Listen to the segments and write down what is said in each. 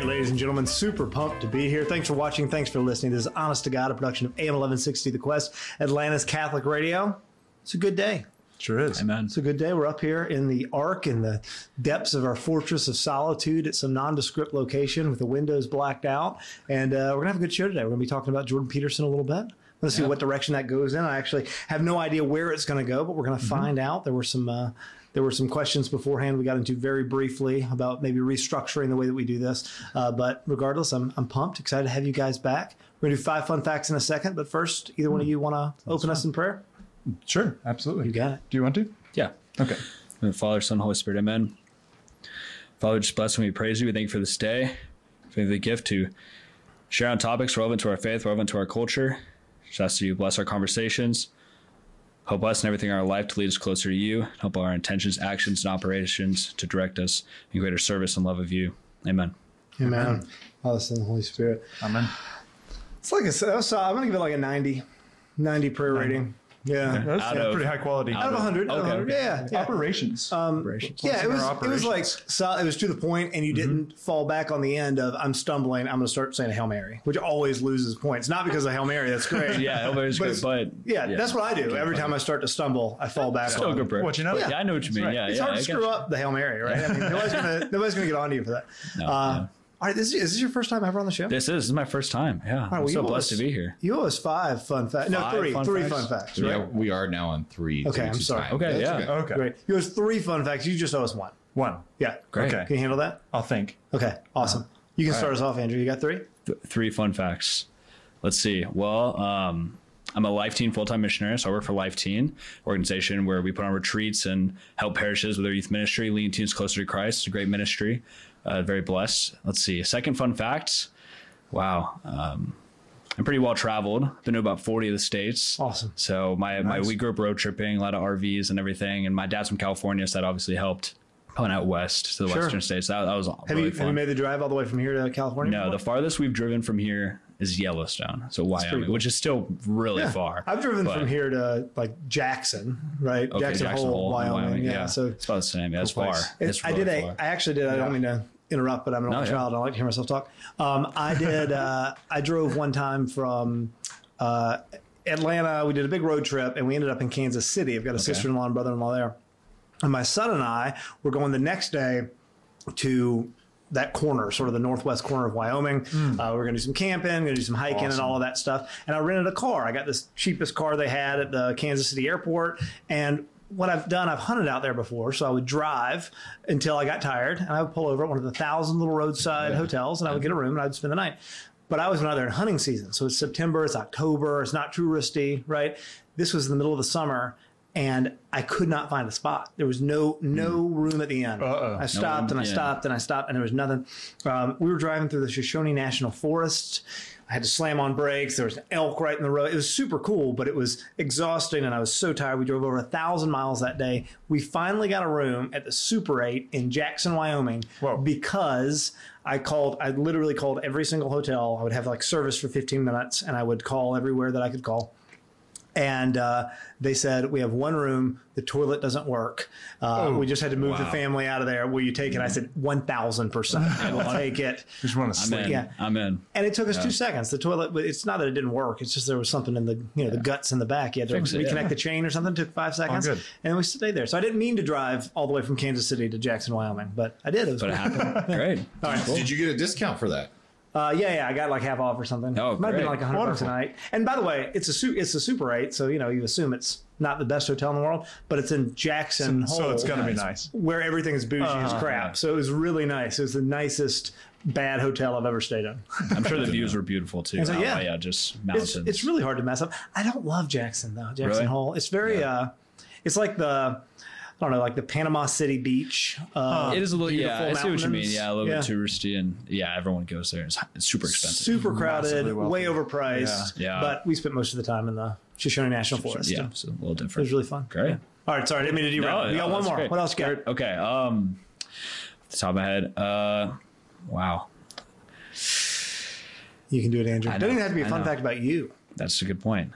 right, ladies and gentlemen, super pumped to be here. Thanks for watching. Thanks for listening. This is Honest to God, a production of AM 1160 The Quest, Atlanta's Catholic Radio. It's a good day. Sure is. Amen. It's a good day. We're up here in the Ark in the depths of our fortress of solitude at some nondescript location with the windows blacked out. And we're going to have a good show today. We're going to be talking about Jordan Peterson a little bit. Let's see what direction that goes in. I actually have no idea where it's going to go, but we're going to find out. There were some questions beforehand we got into very briefly about maybe restructuring the way that we do this. But regardless, I'm pumped, excited to have you guys back. We're going to do 5 fun facts in a second. But first, either one of you want to open us in prayer? Sure, absolutely. You got it. Do you want to? Yeah. Okay. Father, Son, Holy Spirit, amen. Father, just bless and we praise you. We thank you for this day, for the gift to share on topics relevant to our faith, relevant to our culture. Just ask that you bless our conversations. Help us and everything in our life to lead us closer to you. Help our intentions, actions, and operations to direct us in greater service and love of you. Amen. Amen. Father, Son, and Holy Spirit. Amen. It's like I'm going to give it like a 90 prayer rating. Yeah. That's pretty high quality. Out of 100. Okay. Yeah. Operations. Yeah, it was to the point, and you didn't fall back on the end of I'm stumbling. I'm going to start saying a Hail Mary, which always loses points. Not because of Hail Mary, that's great. Yeah, Hail Mary's great, but that's what I do. Every time I start to stumble, I fall back. Still on a good it. prayer. What you know? Yeah, I know what you mean. Right. Yeah, It's hard to screw up the Hail Mary, right? I mean, nobody's gonna get on to you for that. No. All right, is this your first time ever on the show? This is my first time. Yeah, well, I'm so blessed to be here. You owe us 5 fun facts. No, 3 fun facts. Right? Yeah, we are now on 3. Okay, I'm sorry. Okay, yeah. Okay. Great. You owe us 3 fun facts. You just owe us 1. 1. Yeah. Great. Okay. Can you handle that? I'll think. Okay. Awesome. You can start us off, Andrew. You got 3? 3 fun facts. Let's see. Well, I'm a Life Teen full-time missionary, so I work for Life Teen, organization where we put on retreats and help parishes with their youth ministry, leading teens closer to Christ. It's a great ministry. Very blessed. Let's see. Second fun fact. Wow. I'm pretty well traveled. Been to about 40 of the states. Awesome. So we grew up road tripping, a lot of RVs and everything. And my dad's from California, so that obviously helped pulling out west to the western states. That was really fun. Have you made the drive all the way from here to California? No, the farthest we've driven from here is Yellowstone, so Wyoming, cool. which is still really far. I've driven from here to like Jackson, right? Okay, Jackson Hole, Wyoming. Yeah, so it's about the same. Yeah, it's far. It's I really far. I actually did. I don't mean to interrupt, but I'm an only child. I like to hear myself talk. I did. I drove one time from Atlanta. We did a big road trip, and we ended up in Kansas City. I've got a sister-in-law and brother-in-law there, and my son and I were going the next day to that corner, sort of the northwest corner of Wyoming. We're going to do some camping, going to do some hiking and all of that stuff. And I rented a car. I got this cheapest car they had at the Kansas City airport. And what I've done, I've hunted out there before. So I would drive until I got tired, and I would pull over at one of the 1,000 little roadside hotels, and I would get a room, and I would spend the night. But I was not there in hunting season. So it's September, it's October, it's not touristy, right? This was in the middle of the summer, and I could not find a spot. There was no room at the end. I stopped and I stopped and I stopped, and there was nothing. We were driving through the Shoshone National Forest. I had to slam on brakes. There was an elk right in the road. It was super cool, but it was exhausting, and I was so tired. We drove over 1,000 miles that day. We finally got a room at the Super 8 in Jackson, Wyoming, because I literally called every single hotel. I would have like service for 15 minutes, and I would call everywhere that I could call. And they said, we have one room. The toilet doesn't work. We just had to move the family out of there. Will you take it? I said, 1,000%. I will take it. Just want to sleep. I'm in. And it took us 2 seconds. The toilet, it's not that it didn't work. It's just there was something in the guts in the back. You had to reconnect the chain or something. It took 5 seconds. Good. And we stayed there. So I didn't mean to drive all the way from Kansas City to Jackson, Wyoming, but I did. It happened. Great. All right. Cool. Did you get a discount for that? Yeah, I got like half off or something. Oh, might have been great. like $100 a night. And by the way, it's a Super 8, so you assume it's not the best hotel in the world, but it's in Jackson Hole. So it's gonna be nice, where everything is bougie as crap. So it was really nice. It was the nicest bad hotel I've ever stayed in. I'm sure the views were beautiful too. So, just mountains. It's really hard to mess up. I don't love Jackson though. Jackson Hole. It's very. It's like like the Panama City Beach. It is a little, I see what you mean. mountains. Yeah, a little bit touristy, and everyone goes there. It's super expensive, super crowded, way overpriced. Yeah. But we spent most of the time in the Shoshone National Forest. Yeah, so a little different. It was really fun. Great. Yeah. All right, sorry, I didn't mean to derail. We got one more. Great. What else you got? Okay. Off the top of my head. Wow. You can do it, Andrew. It doesn't even have to be a fun fact about you. That's a good point.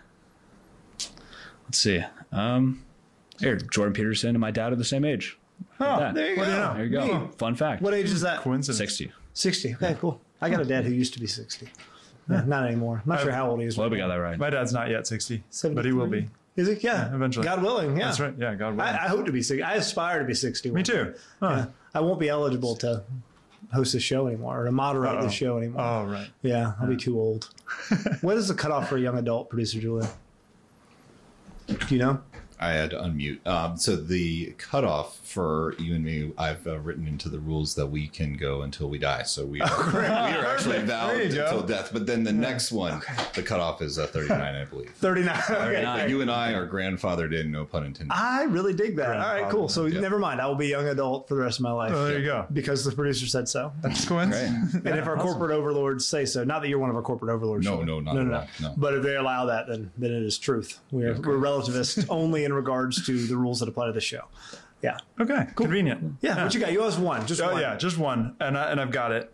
Let's see. Here, Jordan Peterson and my dad are the same age. There you go. There you go. Fun fact. What age is that? Coincidence. 60. 60. Okay, cool. I got a dad who used to be 60. Yeah, not anymore. I'm not sure how old he is. Well, we got that right. My dad's not yet 60, 73? but he will be. Is it? Yeah. Eventually. God willing, yeah. That's right. Yeah, God willing. I hope to be 60. I aspire to be 60. Me too. Huh. Yeah. I won't be eligible to host this show anymore or to moderate this show anymore. Oh, right. Yeah, I'll be too old. What is the cutoff for a young adult, producer Julia? Do you know? I had to unmute. So the cutoff for you and me, I've written into the rules that we can go until we die. So we are, we are actually vowed until death. But then the next one, the cutoff is 39, I believe. 39. Okay. But you and I are grandfathered in, no pun intended. I really dig that. All right, cool. So never mind. I will be a young adult for the rest of my life. Oh, there you go. Because the producer said so. That's coincidence. And if our corporate overlords say so, not that you're one of our corporate overlords. No, not at all. No. But if they allow that, then it is truth. We're relativists only in regards to the rules that apply to the show. Yeah. Okay. Cool. Convenient. Yeah. What you got? You always one. Just one. Oh, yeah. Just one. And I've got it.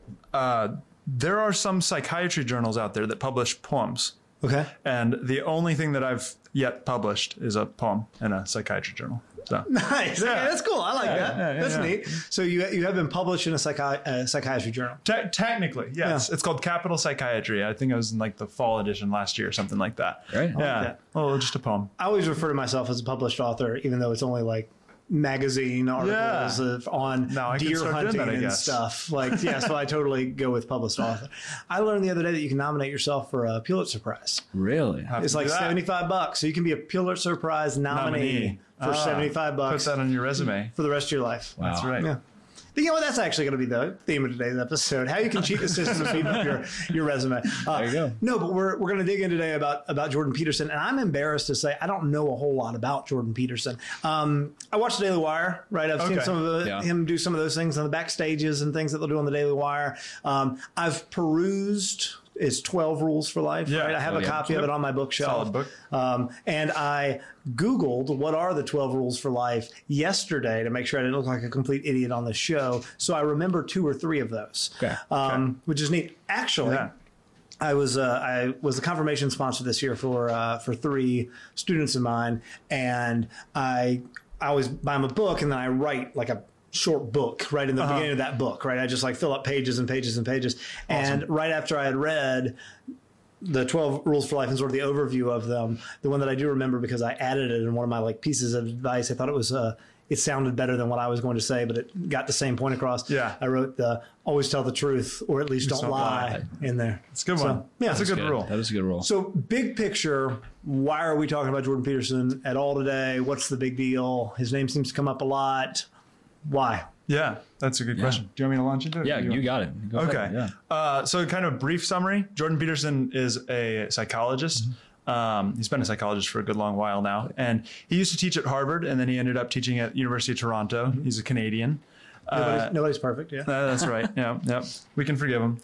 There are some psychiatry journals out there that publish poems. Okay. And the only thing that I've yet published is a poem in a psychiatry journal. So. Nice. Okay, that's cool. I like that. That's yeah. neat. So you have been published in a psychiatry journal. Technically, yes. Yeah. It's called Capital Psychiatry. I think I was in like the fall edition last year or something like that. Right. Yeah. that. Oh, just a poem. I always refer to myself as a published author, even though it's only like magazine articles on deer hunting and stuff. Like, yeah, so I totally go with published author. I learned the other day that you can nominate yourself for a Pulitzer Prize. Really? It's like $75. So you can be a Pulitzer Prize nominee. For $75. Put that on your resume. For the rest of your life. Wow. That's right. Yeah. You know what? That's actually going to be the theme of today's episode. How you can cheat the system to speed up your resume. There you go. No, but we're going to dig in today about Jordan Peterson. And I'm embarrassed to say I don't know a whole lot about Jordan Peterson. I watched the Daily Wire, right? I've seen some of him do some of those things on the backstages and things that they'll do on the Daily Wire. I've perused his 12 Rules for Life. Yeah. Right? I have a copy of it on my bookshelf. Solid book. And I Googled what are the 12 Rules for Life yesterday to make sure I didn't look like a complete idiot on the show. So I remember 2 or 3 of those, which is neat. Actually, I was the confirmation sponsor this year for 3 students of mine, and I always buy them a book, and then I write like a short book right in the beginning of that book, right? I just like fill up pages and pages and pages. Awesome. And right after I had read the 12 Rules for Life and sort of the overview of them, the one that I do remember because I added it in one of my like pieces of advice, I thought it was it sounded better than what I was going to say, but it got the same point across. Yeah. I wrote the always tell the truth or at least don't lie in there. It's a good one. Yeah, that's a good rule. That is a good rule. So big picture, why are we talking about Jordan Peterson at all today? What's the big deal? His name seems to come up a lot. Why? Yeah, that's a good question. Do you want me to launch into it? Yeah, you got it. Go ahead. Yeah. So kind of brief summary. Jordan Peterson is a psychologist. He's been a psychologist for a good long while now. And he used to teach at Harvard, and then he ended up teaching at University of Toronto. He's a Canadian. Nobody's perfect, yeah. That's right. Yeah. We can forgive him.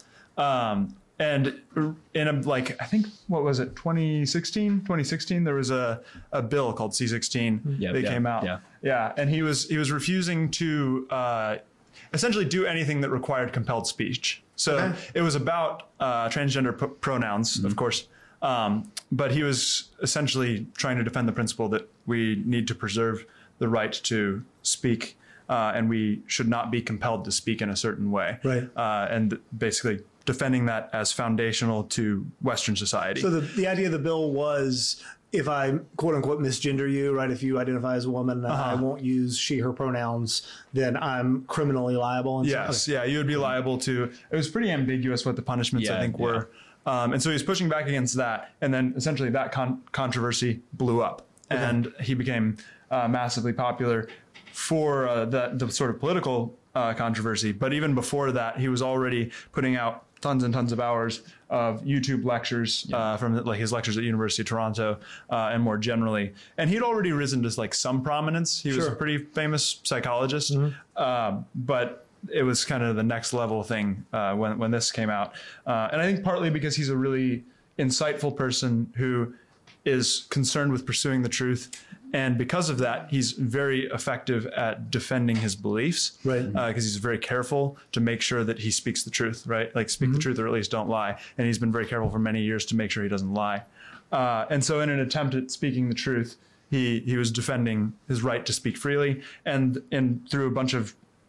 And in I think, what was it, 2016, there was a bill called C-16 that came out. Yeah. And he was refusing to essentially do anything that required compelled speech. So it was about transgender pronouns, of course. But he was essentially trying to defend the principle that we need to preserve the right to speak, and we should not be compelled to speak in a certain way. Right. And basically defending that as foundational to Western society. So the idea of the bill was, if I quote unquote misgender you, right? If you identify as a woman, I won't use she, her pronouns, then I'm criminally liable. Yes. Yeah. You would be liable to, it was pretty ambiguous what the punishments I think were. And so he's pushing back against that. And then essentially that controversy blew up and he became massively popular for the sort of political controversy. But even before that, he was already putting out tons and tons of hours of YouTube lectures from like his lectures at University of Toronto and more generally. And he'd already risen to like some prominence. He was a pretty famous psychologist, but it was kind of the next level thing when this came out. And I think partly because he's a really insightful person who is concerned with pursuing the truth. And because of that, he's very effective at defending his beliefs, right? Because he's very careful to make sure that he speaks the truth, right? Like speak the truth or at least don't lie. And he's been very careful for many years to make sure he doesn't lie. And so in an attempt at speaking the truth, he was defending his right to speak freely. And through a bunch of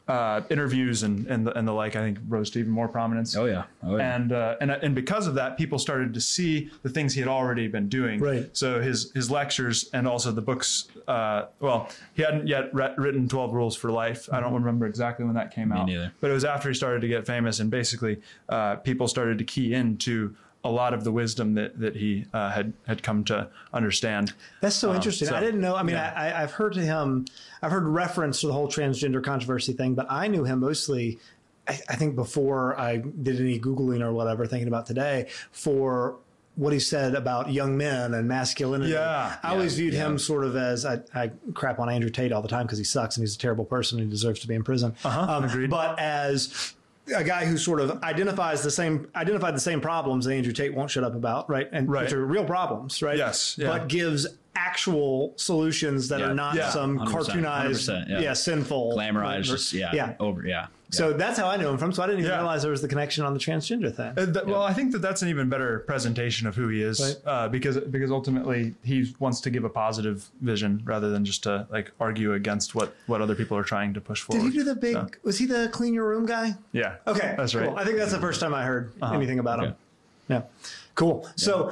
interviews and the like, I think, rose to even more prominence. Oh yeah. And because of that, people started to see the things he had already been doing. Right. So his lectures and also the books. Well, he hadn't yet written 12 Rules for Life. I don't remember exactly when that came out. Me neither. But it was after he started to get famous, and basically people started to key into a lot of the wisdom that he had come to understand. That's so interesting. So, I didn't know. I mean, yeah. I've heard reference to the whole transgender controversy thing, but I knew him mostly, I think before I did any Googling or whatever, thinking about today, for what he said about young men and masculinity. Yeah. I always viewed him sort of as, I crap on Andrew Tate all the time because he sucks and he's a terrible person and he deserves to be in prison. Agreed. But as a guy who sort of identified the same problems that Andrew Tate won't shut up about, right? And which are real problems, right? Yes. Yeah. But gives actual solutions that are not some 100%, cartoonized, 100%, sinful, glamorized, just So that's how I knew him from. So I didn't even realize there was the connection on the transgender thing. Well, I think that's an even better presentation of who he is, because ultimately he wants to give a positive vision rather than just to like argue against what other people are trying to push forward. Did he do the big? Was he the clean your room guy? Yeah. Okay, that's right. Cool. I think that's the first time I heard anything about him. Yeah, cool. So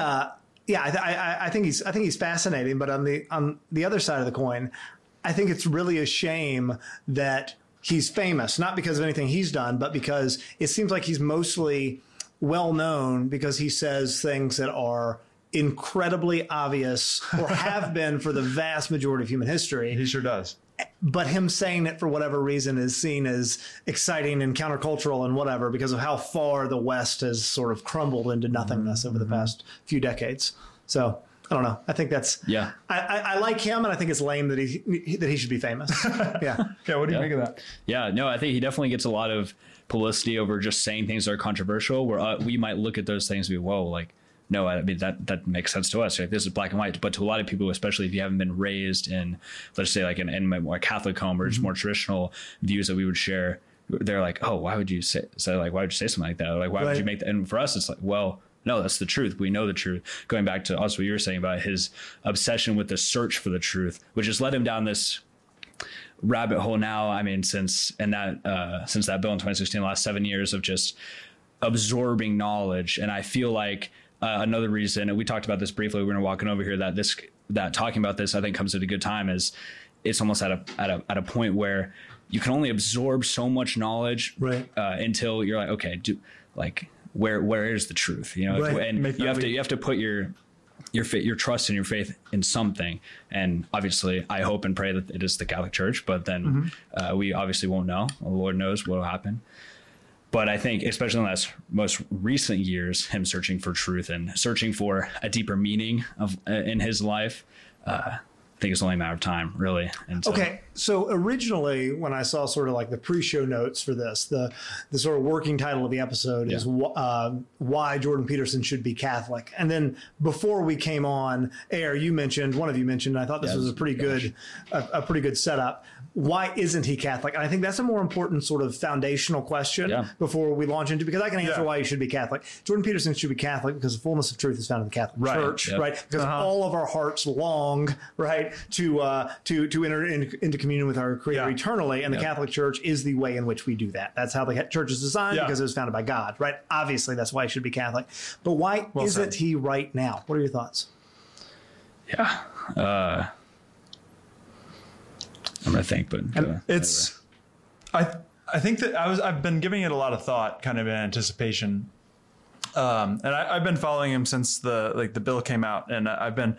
I think he's fascinating. But on the other side of the coin, I think it's really a shame that he's famous, not because of anything he's done, but because it seems like he's mostly well known because he says things that are incredibly obvious or have been for the vast majority of human history. He sure does. But him saying it for whatever reason is seen as exciting and countercultural and whatever because of how far the West has sort of crumbled into nothingness over the past few decades. So I don't know. I think that's I like him, and I think it's lame that he should be famous. Yeah. Yeah. What do you make of that? Yeah. No, I think he definitely gets a lot of publicity over just saying things that are controversial. Where we might look at those things and be, whoa, like. No, I mean, that makes sense to us. Like, this is black and white. But to a lot of people, especially if you haven't been raised in, let's say, like in more Catholic home or just more traditional views that we would share, they're like, oh, why would you say why would you say something like that? Or like, why would you make that? And for us, it's like, well, no, that's the truth. We know the truth. Going back to also what you were saying about his obsession with the search for the truth, which has led him down this rabbit hole now. I mean, since that bill in 2016, the last 7 years of just absorbing knowledge. And I feel like another reason, and we talked about this briefly when we were walking over here, that talking about this, I think, comes at a good time, is it's almost at a point where you can only absorb so much knowledge until you're like, okay, where is the truth? You know, and you have to put your trust and your faith in something. And obviously, I hope and pray that it is the Catholic Church, but then we obviously won't know. The Lord knows what will happen. But I think, especially in the most recent years, him searching for truth and searching for a deeper meaning in his life, I think it's only a matter of time, really. And so, okay, so originally, when I saw sort of like the pre-show notes for this, the sort of working title of the episode is Why Jordan Peterson Should Be Catholic. And then before we came on air, one of you mentioned, I thought this was a pretty good setup. Why isn't he Catholic? And I think that's a more important sort of foundational question before we launch into, because I can answer why he should be Catholic. Jordan Peterson should be Catholic because the fullness of truth is found in the Catholic Church, right? Because all of our hearts long, right, to enter into communion with our Creator eternally, and the Catholic Church is the way in which we do that. That's how the Church is designed because it was founded by God, right? Obviously, that's why he should be Catholic. But why isn't he right now? What are your thoughts? Yeah. I'm gonna think, but I think that I've been giving it a lot of thought, kind of in anticipation, and I've been following him since the bill came out, and I've been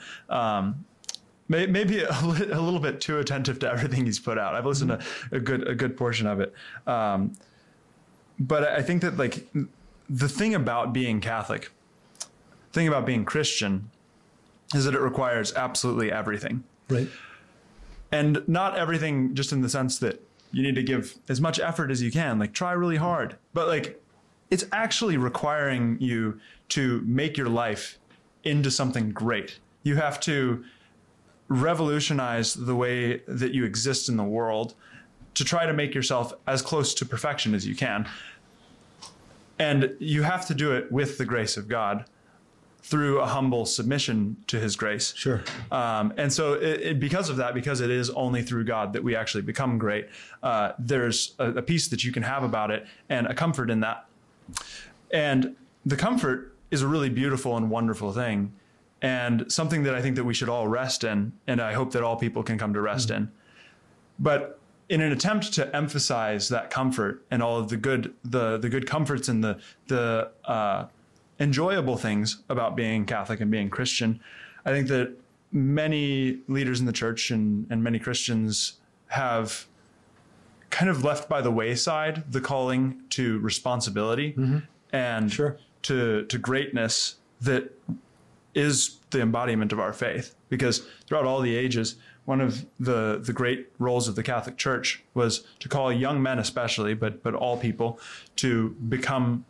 maybe a little bit too attentive to everything he's put out. I've listened to a good portion of it, but I think that like the thing about being Catholic, the thing about being Christian, is that it requires absolutely everything, right? And not everything just in the sense that you need to give as much effort as you can, like try really hard. But like it's actually requiring you to make your life into something great. You have to revolutionize the way that you exist in the world to try to make yourself as close to perfection as you can. And you have to do it with the grace of God. through a humble submission to his grace. Sure. And so because of that, because it is only through God that we actually become great, there's a peace that you can have about it and a comfort in that. And the comfort is a really beautiful and wonderful thing, and something that I think that we should all rest in, and I hope that all people can come to rest in. But in an attempt to emphasize that comfort and all of the good comforts and the enjoyable things about being Catholic and being Christian, I think that many leaders in the church and many Christians have kind of left by the wayside the calling to responsibility and to greatness that is the embodiment of our faith. Because throughout all the ages, one of the great roles of the Catholic Church was to call young men especially, but all people, to become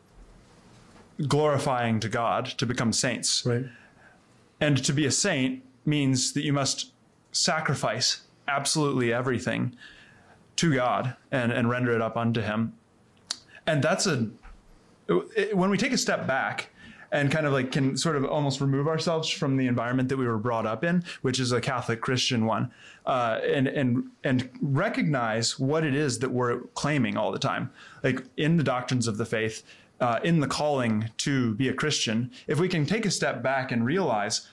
glorifying to God, to become saints. Right. And to be a saint means that you must sacrifice absolutely everything to God and render it up unto him. And that's when we take a step back and kind of like can sort of almost remove ourselves from the environment that we were brought up in, which is a Catholic Christian one, and recognize what it is that we're claiming all the time. Like in the doctrines of the faith, in the calling to be a Christian, if we can take a step back and realize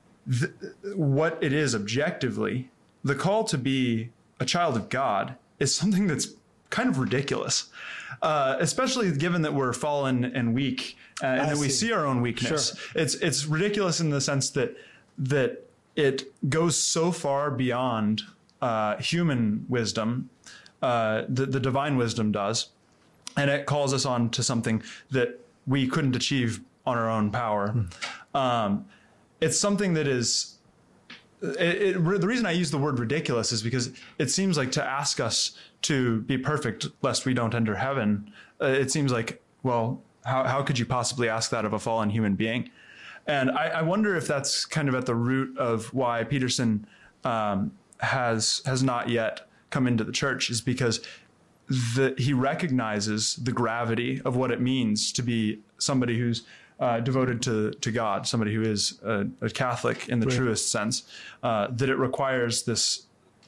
what it is objectively, the call to be a child of God is something that's kind of ridiculous, especially given that we're fallen and weak, and that we see our own weakness. Sure. It's ridiculous in the sense that it goes so far beyond human wisdom, the divine wisdom does, and it calls us on to something that we couldn't achieve on our own power. It's something that is. The reason I use the word ridiculous is because it seems like to ask us to be perfect lest we don't enter heaven. It seems like, well, how could you possibly ask that of a fallen human being? And I wonder if that's kind of at the root of why Peterson has not yet come into the church, is because he recognizes the gravity of what it means to be somebody who's devoted to God, somebody who is a Catholic in the truest sense, that it requires this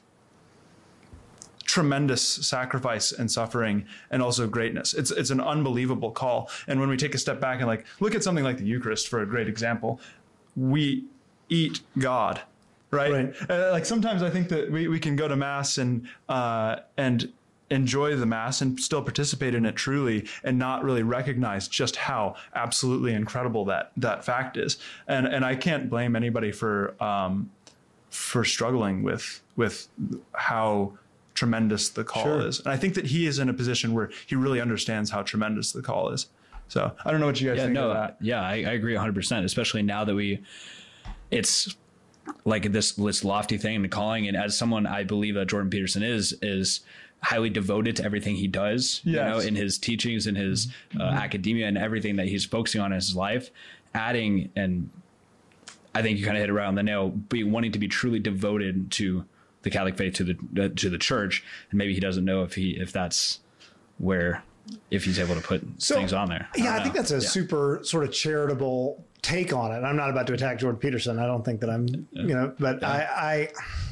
tremendous sacrifice and suffering and also greatness. It's an unbelievable call. And when we take a step back and like look at something like the Eucharist for a great example, we eat God, right? Like sometimes I think that we can go to Mass and enjoy the Mass and still participate in it truly and not really recognize just how absolutely incredible that fact is. And I can't blame anybody for struggling with how tremendous the call is. And I think that he is in a position where he really understands how tremendous the call is. So I don't know what you guys think of that. Yeah, I agree 100%, especially now that it's like this lofty thing, the calling. And as someone I believe that Jordan Peterson is highly devoted to everything he does, you know, in his teachings, in his academia, and everything that he's focusing on in his life, adding, and I think you kind of hit it right on the nail, wanting to be truly devoted to the Catholic faith, to the church, and maybe he doesn't know if that's where, if he's able to put things on there. I think that's a super sort of charitable take on it. I'm not about to attack Jordan Peterson. I don't think that I'm, but I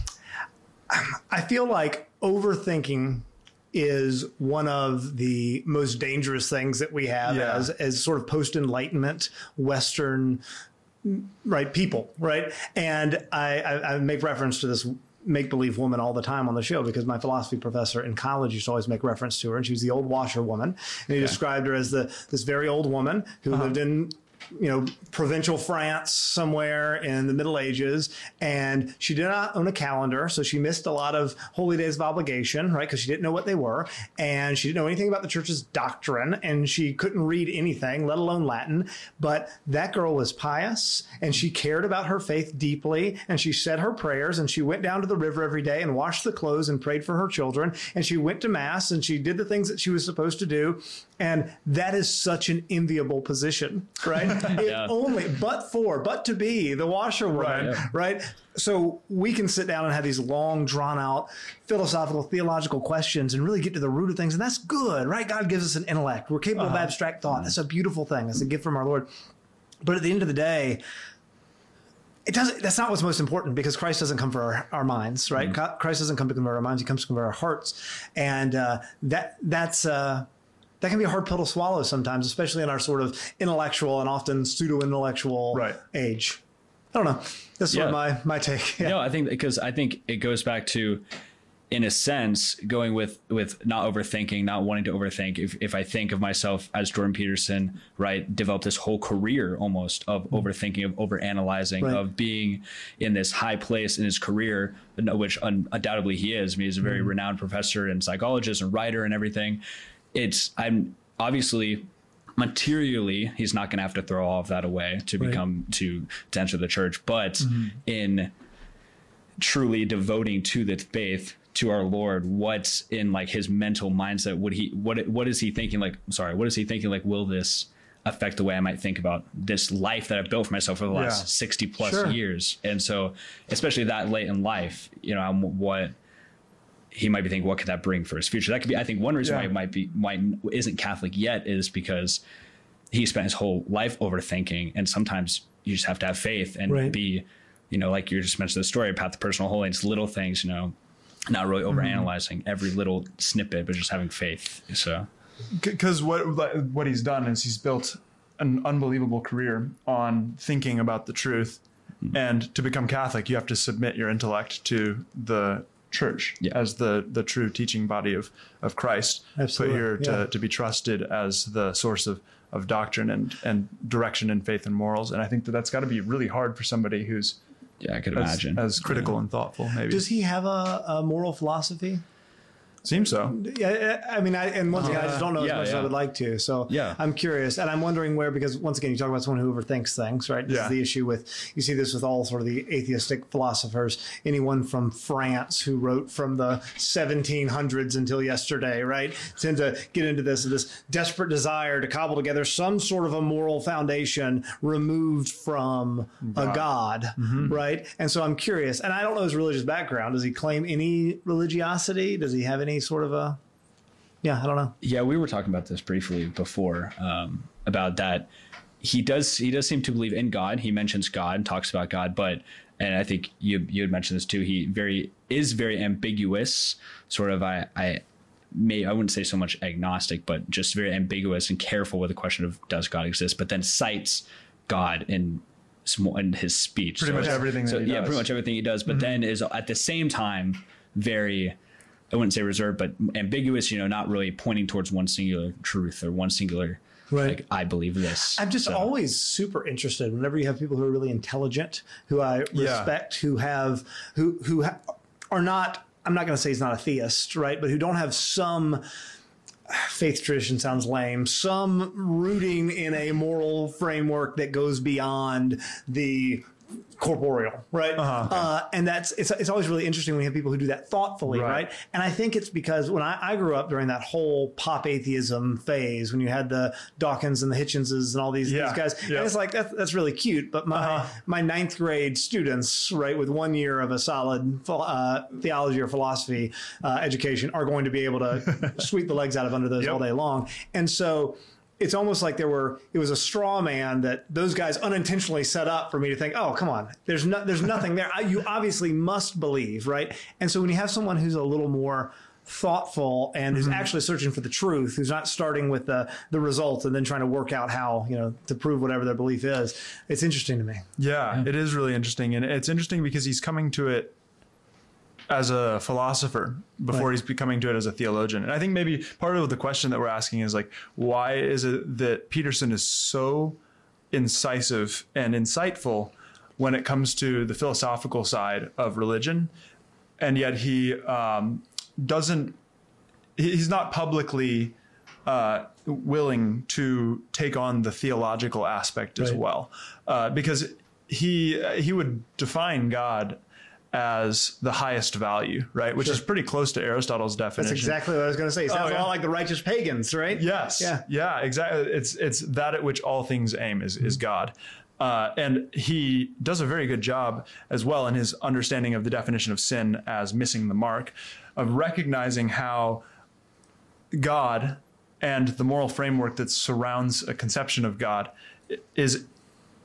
feel like overthinking is one of the most dangerous things that we have as sort of post-Enlightenment Western people, right? And I make reference to this make-believe woman all the time on the show because my philosophy professor in college used to always make reference to her, and she was the old washerwoman, and he described her as this very old woman who lived in provincial France somewhere in the Middle Ages, and she did not own a calendar, so she missed a lot of holy days of obligation, right? Because she didn't know what they were, and she didn't know anything about the church's doctrine, and she couldn't read anything, let alone Latin. But that girl was pious, and she cared about her faith deeply, and she said her prayers, and she went down to the river every day and washed the clothes and prayed for her children, and she went to Mass, and she did the things that she was supposed to do. And that is such an enviable position, right? But to be the washerwoman, right? So we can sit down and have these long, drawn out philosophical, theological questions and really get to the root of things. And that's good, right? God gives us an intellect. We're capable of abstract thought. That's a beautiful thing. That's a gift from our Lord. But at the end of the day, that's not what's most important, because Christ doesn't come for our minds, right? Mm-hmm. Christ doesn't come to convert our minds. He comes to convert our hearts. And that can be a hard pill to swallow sometimes, especially in our sort of intellectual and often pseudo-intellectual age. I don't know. That's sort of my take. Yeah. No, I think it goes back to, in a sense, going with not overthinking, not wanting to overthink. If I think of myself as Jordan Peterson, right, developed this whole career almost of overthinking, of overanalyzing, of being in this high place in his career, which undoubtedly he is. I mean, he's a very renowned professor and psychologist and writer and everything. I'm obviously materially, he's not going to have to throw all of that away to become to enter the church, but in truly devoting to the faith, to our Lord, what's in like his mental mindset? What is he thinking? What is he thinking? Like, will this affect the way I might think about this life that I've built for myself for the last 60 plus years? And so, especially that late in life, what he might be thinking, what could that bring for his future? That could be, I think, one reason why he isn't Catholic yet is because he spent his whole life overthinking. And sometimes you just have to have faith and be, like you just mentioned the story about the personal holiness, little things, not really overanalyzing every little snippet, but just having faith. So, because what he's done is he's built an unbelievable career on thinking about the truth, and to become Catholic, you have to submit your intellect to the church as the true teaching body of Christ. Absolutely. Put here to be trusted as the source of doctrine and direction and faith and morals. And I think that's got to be really hard for somebody who's I could imagine as critical and thoughtful. Maybe. Does he have a moral philosophy? Seems so. Yeah, I mean, once again, I just don't know as much as I would like to. So I'm curious, and I'm wondering where, because once again, you talk about someone who overthinks things, right? This is the issue you see this with all sort of the atheistic philosophers. Anyone from France who wrote from the 1700s until yesterday, right, tend to get into this desperate desire to cobble together some sort of a moral foundation removed from a God, right? And so I'm curious, and I don't know his religious background. Does he claim any religiosity? Does he have any sort of I don't know. Yeah, we were talking about this briefly before, about that. He does seem to believe in God. He mentions God, talks about God, and I think you had mentioned this too. He is very ambiguous, sort of. I wouldn't say so much agnostic, but just very ambiguous and careful with the question of does God exist, but then cites God in his speech. Pretty much everything that he does. Yeah, pretty much everything he does, but then is at the same time very, I wouldn't say reserved, but ambiguous, not really pointing towards one singular truth or one singular, like, I believe this. I'm just always super interested whenever you have people who are really intelligent, who I respect, who are not, I'm not going to say he's not a theist, right? But who don't have some faith tradition, sounds lame, some rooting in a moral framework that goes beyond the corporeal, right? And it's always really interesting when you have people who do that thoughtfully, right? And I think it's because when I grew up during that whole pop atheism phase, when you had the Dawkins and the Hitchenses and all these guys, and it's like that's really cute. But my ninth grade students, right, with 1 year of a solid theology or philosophy education, are going to be able to sweep the legs out of under those all day long. And so it's almost like it was a straw man that those guys unintentionally set up for me to think, oh, come on, there's nothing there. You obviously must believe, right? And so when you have someone who's a little more thoughtful and who's actually searching for the truth, who's not starting with the results and then trying to work out how, to prove whatever their belief is, it's interesting to me. Yeah, it is really interesting. And it's interesting because he's coming to it as a philosopher before he's coming to it as a theologian. And I think maybe part of the question that we're asking is like, why is it that Peterson is so incisive and insightful when it comes to the philosophical side of religion? And yet he's not publicly willing to take on the theological aspect as well. Because he would define God as the highest value, right? Which is pretty close to Aristotle's definition. That's exactly what I was going to say. Sounds a lot like the righteous pagans, right? Yes. Yeah, exactly. It's that at which all things aim is God. And he does a very good job as well in his understanding of the definition of sin as missing the mark, of recognizing how God and the moral framework that surrounds a conception of God is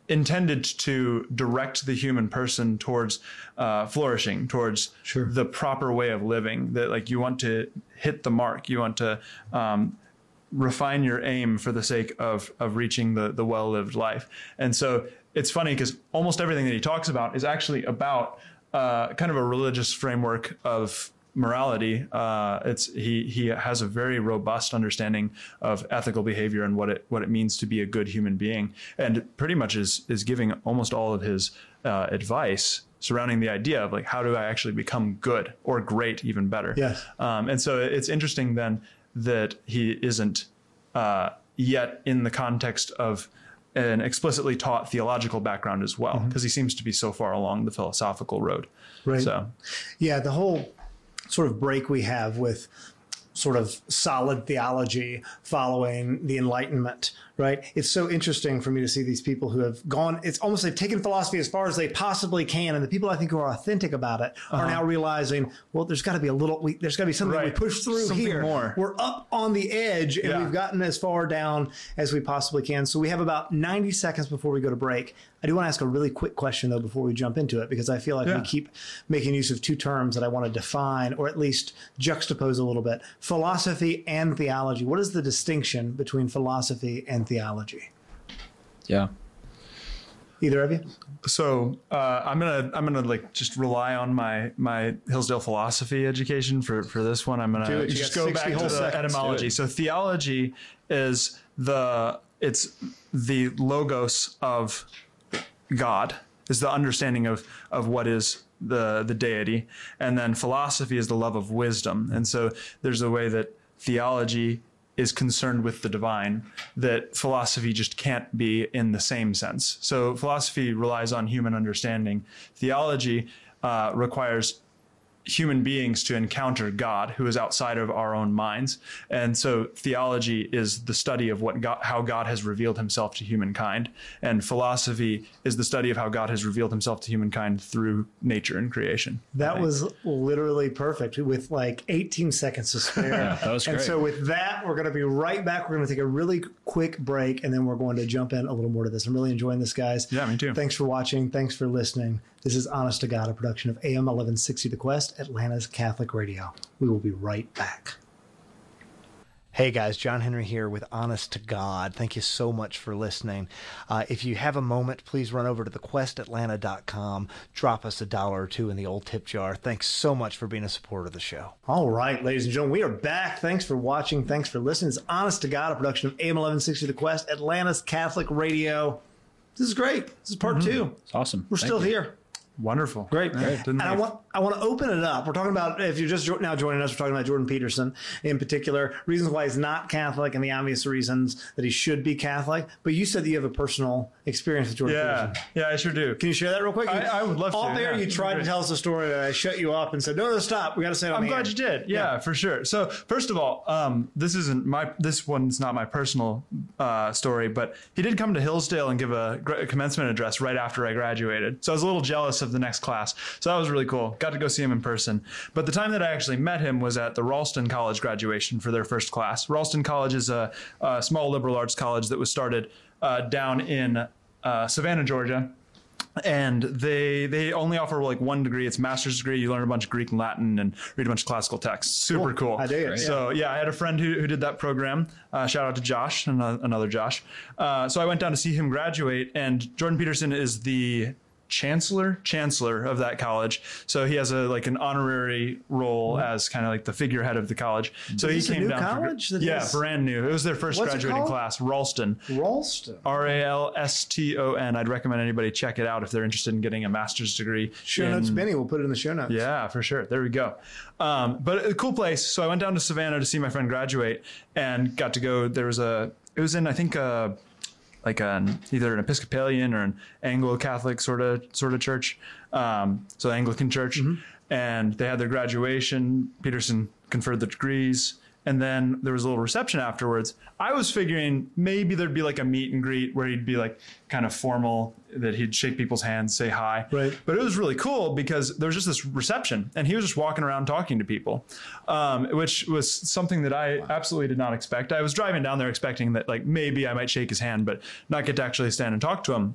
intended to direct the human person towards flourishing, towards the proper way of living. That like you want to hit the mark, you want to refine your aim for the sake of reaching the well-lived life. And so it's funny because almost everything that he talks about is actually about kind of a religious framework of morality. He has a very robust understanding of ethical behavior and what it means to be a good human being, and pretty much is giving almost all of his advice surrounding the idea of like, how do I actually become good or great, even better? Yes. And so it's interesting then that he isn't yet in the context of an explicitly taught theological background as well, because he seems to be so far along the philosophical road. Right. So, yeah, the whole sort of break we have with sort of solid theology following the Enlightenment, right? It's so interesting for me to see these people who have gone, it's almost they've taken philosophy as far as they possibly can. And the people I think who are authentic about it are now realizing, well, there's got to be there's got to be something we push through something here. More. We're up on the edge and we've gotten as far down as we possibly can. So we have about 90 seconds before we go to break. I do want to ask a really quick question, though, before we jump into it, because I feel like we keep making use of two terms that I want to define or at least juxtapose a little bit. Philosophy and theology. What is the distinction between philosophy and theology? Yeah. Either of you? So I'm gonna like just rely on my Hillsdale philosophy education for this one. I'm gonna just go back to the etymology. So theology is the logos of God, is the understanding of what is the deity, and then philosophy is the love of wisdom. And so there's a way that theology is concerned with the divine that philosophy just can't be in the same sense. So philosophy relies on human understanding. Theology requires human beings to encounter God, who is outside of our own minds. And so theology is the study of how God has revealed himself to humankind. And philosophy is the study of how God has revealed himself to humankind through nature and creation. That was literally perfect with like 18 seconds to spare. Yeah, that was great. And so with that, we're going to be right back. We're going to take a really quick break, and then we're going to jump in a little more to this. I'm really enjoying this, guys. Yeah, me too. Thanks for watching. Thanks for listening. This is Honest to God, a production of AM 1160 The Quest, Atlanta's Catholic Radio. We will be right back. Hey guys, John Henry here with Honest to God. Thank you so much for listening. If you have a moment, please run over to thequestatlanta.com. Drop us $1 or $2 in the old tip jar. Thanks so much for being a supporter of the show. All right, ladies and gentlemen, we are back. Thanks for watching. Thanks for listening. It's Honest to God, a production of AM 1160 The Quest, Atlanta's Catholic Radio. This is great. This is part 2. It's awesome. We're still here. Wonderful. Great. And I want to open it up. We're talking about, if you're just now joining us, we're talking about Jordan Peterson in particular, reasons why he's not Catholic and the obvious reasons that he should be Catholic. But you said that you have a personal experience with Jordan Peterson. Yeah, I sure do. Can you share that real quick? I would love to. Off air, you tried to tell us a story that I shut you up and said, no, stop. We got to say it on I'm glad you did. Yeah, for sure. So first of all, this one's not my personal story, but he did come to Hillsdale and give a commencement address right after I graduated. So I was a little jealous of the next class. So that was really cool. Got to go see him in person. But the time that I actually met him was at the Ralston College graduation for their first class. Ralston College is a small liberal arts college that was started down in Savannah, Georgia. And they only offer like one degree. It's a master's degree. You learn a bunch of Greek and Latin and read a bunch of classical texts. Super cool. I dig it. So yeah, I had a friend who did that program. Shout out to Josh, another Josh. So I went down to see him graduate, and Jordan Peterson is the chancellor of that college. So he has an honorary role as kind of like the figurehead of the college. So he came down. College? Brand new. It was their first graduating class. Ralston. Ralston. I'd recommend anybody check it out if they're interested in getting a master's degree. Show notes, Benny. We'll put it in the show notes. Yeah, for sure. There we go. But a cool place. So I went down to Savannah to see my friend graduate and got to go. It was in, I think, like either an Episcopalian or an Anglo-Catholic sort of church, so Anglican church, and they had their graduation. Peterson conferred the degrees, and then there was a little reception afterwards. I was figuring maybe there'd be like a meet and greet where he'd be like kind of formal, that he'd shake people's hands, say hi. Right. But it was really cool because there was just this reception, and he was just walking around talking to people, which was something that I absolutely did not expect. I was driving down there expecting that like maybe I might shake his hand, but not get to actually stand and talk to him.